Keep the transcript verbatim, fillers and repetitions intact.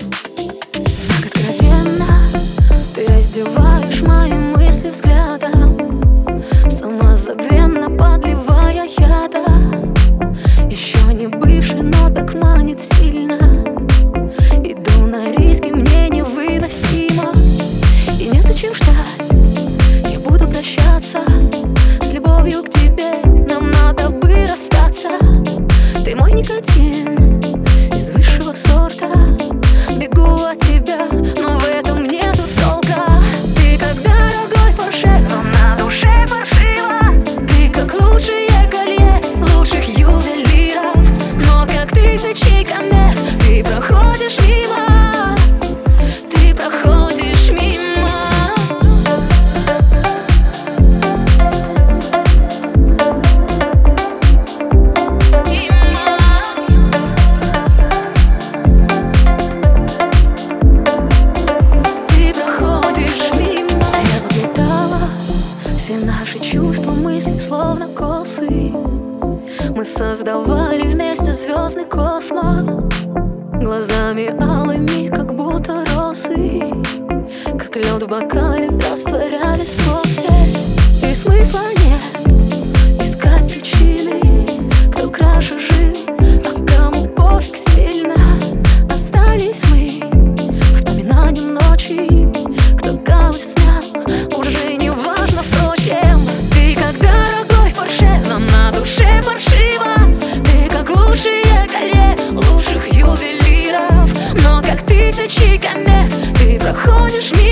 Так откровенно ты раздеваешь мои мысли взглядом, самозабвенно подливая яда. Еще не бывший, но так манит сильно. Иду на риски, мне невыносимо. И незачем ждать, я буду прощаться. С любовью к тебе нам надо бы расстаться. Ты мой никотин из высшего сорта. Бегу от тебя, но в этом нету толка. Ты как дорогой Порше, но на душе паршиво. Ты как лучшее колье лучших ювелиров. Но как тысячи комет ты проходишь мимо. Ты проходишь мимо. Все наши чувства, мысли, словно косы. Мы создавали вместе звездный космос. Глазами алыми, как будто росы, как лед в бокале, растворялись после. И смысла нет искать причины, кто краше жил, а кому пофиг сильно. Остались мы воспоминанием ночи. Кто кого снял, уже не важно, впрочем. Ты как дорогой Порше, но на душе паршиво. Ты как лучшее колье лучших ювелиров. Но как тысячи комет ты проходишь мимо.